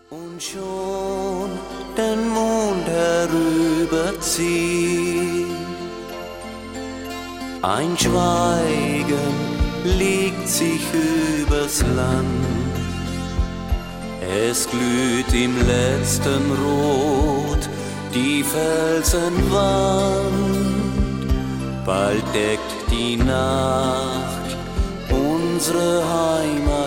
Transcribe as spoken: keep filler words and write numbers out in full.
Und schon den Mond herüberzieht, ein Schweigen legt sich übers Land. Es glüht im letzten Rot die Felsenwand, bald deckt die Nacht unsere Heimat